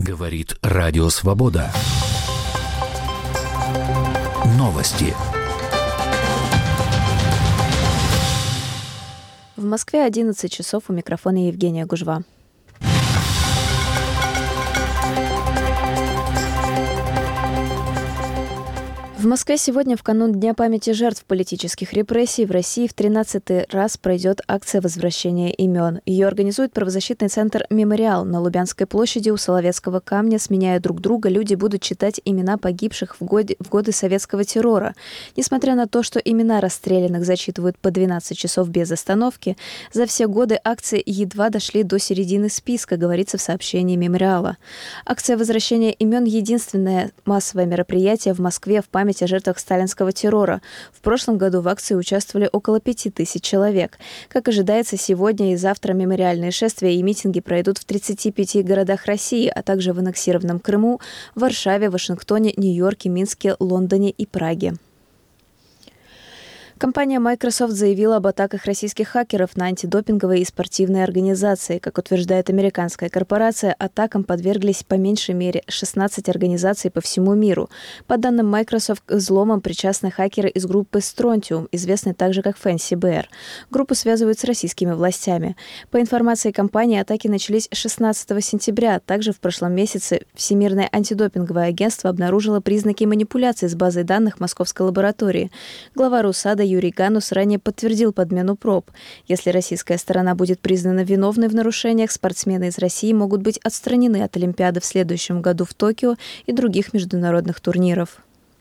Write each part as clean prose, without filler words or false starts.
Говорит Радио Свобода. Новости. В Москве 11 часов, у микрофона Евгения Гужва. В Москве сегодня, в канун Дня памяти жертв политических репрессий, в России в 13-й раз пройдет акция возвращения имен. Ее организует правозащитный центр «Мемориал». На Лубянской площади у Соловецкого камня, сменяя друг друга, люди будут читать имена погибших в годы советского террора. Несмотря на то, что имена расстрелянных зачитывают по 12 часов без остановки, за все годы акции едва дошли до середины списка, говорится в сообщении «Мемориала». Акция возвращения имен – единственное массовое мероприятие в Москве в память о жертвах сталинского террора. В прошлом году в акции участвовали около 5000 человек. Как ожидается, сегодня и завтра мемориальные шествия и митинги пройдут в 35 городах России, а также в аннексированном Крыму, Варшаве, Вашингтоне, Нью-Йорке, Минске, Лондоне и Праге. Компания Microsoft заявила об атаках российских хакеров на антидопинговые и спортивные организации. Как утверждает американская корпорация, атакам подверглись по меньшей мере 16 организаций по всему миру. По данным Microsoft, к взломам причастны хакеры из группы Strontium, известной также как FancyBear. Группу связывают с российскими властями. По информации компании, атаки начались 16 сентября. Также в прошлом месяце Всемирное антидопинговое агентство обнаружило признаки манипуляции с базой данных Московской лаборатории. Глава РУСАДА Юрий Ганус ранее подтвердил подмену проб. Если российская сторона будет признана виновной в нарушениях, спортсмены из России могут быть отстранены от Олимпиады в следующем году в Токио и других международных турниров.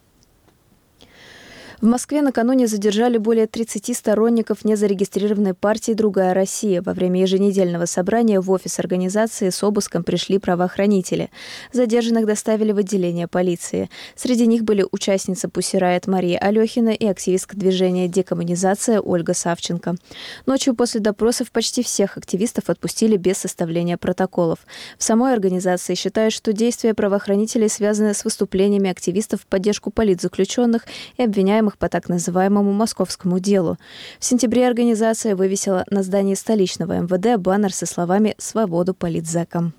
В Москве накануне задержали более 30 сторонников незарегистрированной партии «Другая Россия». Во время еженедельного собрания в офис организации с обыском пришли правоохранители. Задержанных доставили в отделение полиции. Среди них были участница Pussy Riot Мария Алехина и активистка движения «Декоммунизация» Ольга Савченко. Ночью после допросов почти всех активистов отпустили без составления протоколов. В самой организации считают, что действия правоохранителей связаны с выступлениями активистов в поддержку политзаключенных и обвиняемых по так называемому московскому делу. В сентябре организация вывесила на здании столичного МВД баннер со словами «Свободу политзэкам».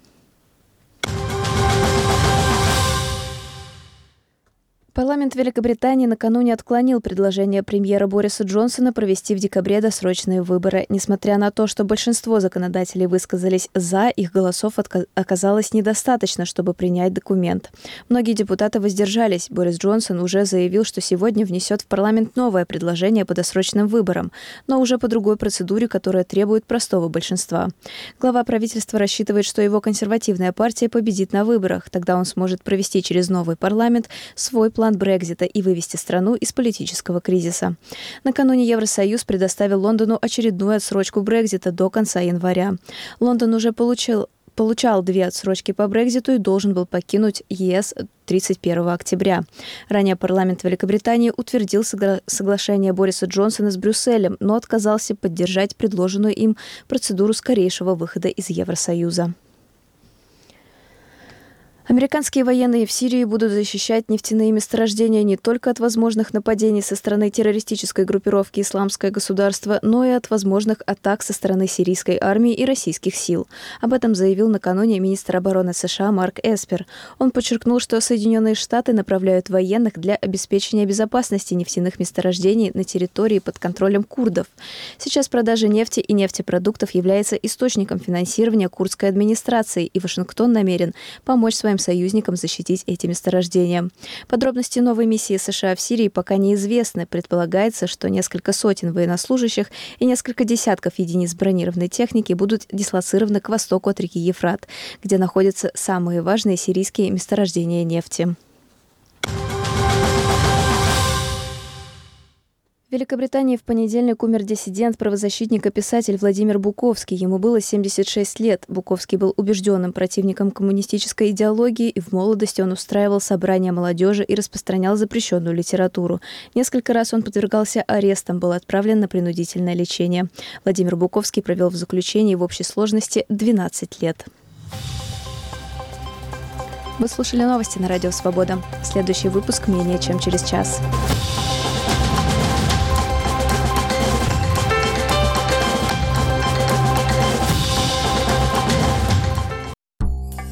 Парламент Великобритании накануне отклонил предложение премьера Бориса Джонсона провести в декабре досрочные выборы. Несмотря на то, что большинство законодателей высказались «за», их голосов оказалось недостаточно, чтобы принять документ. Многие депутаты воздержались. Борис Джонсон уже заявил, что сегодня внесет в парламент новое предложение по досрочным выборам, но уже по другой процедуре, которая требует простого большинства. Глава правительства рассчитывает, что его консервативная партия победит на выборах. Тогда он сможет провести через новый парламент свой план Брексита и вывести страну из политического кризиса. Накануне Евросоюз предоставил Лондону очередную отсрочку Брексита до конца января. Лондон уже получал 2 отсрочки по Брекситу и должен был покинуть ЕС 31 октября. Ранее парламент Великобритании утвердил соглашение Бориса Джонсона с Брюсселем, но отказался поддержать предложенную им процедуру скорейшего выхода из Евросоюза. Американские военные в Сирии будут защищать нефтяные месторождения не только от возможных нападений со стороны террористической группировки «Исламское государство», но и от возможных атак со стороны сирийской армии и российских сил. Об этом заявил накануне министр обороны США Марк Эспер. Он подчеркнул, что Соединенные Штаты направляют военных для обеспечения безопасности нефтяных месторождений на территории под контролем курдов. Сейчас продажа нефти и нефтепродуктов является источником финансирования курдской администрации, и Вашингтон намерен помочь своим союзникам защитить эти месторождения. Подробности новой миссии США в Сирии пока неизвестны. Предполагается, что несколько сотен военнослужащих и несколько десятков единиц бронированной техники будут дислоцированы к востоку от реки Ефрат, где находятся самые важные сирийские месторождения нефти. В Великобритании в понедельник умер диссидент, правозащитник и писатель Владимир Буковский. Ему было 76 лет. Буковский был убежденным противником коммунистической идеологии, и в молодости он устраивал собрания молодежи и распространял запрещенную литературу. Несколько раз он подвергался арестам, был отправлен на принудительное лечение. Владимир Буковский провел в заключении в общей сложности 12 лет. Вы слушали новости на Радио Свобода. Следующий выпуск менее чем через час.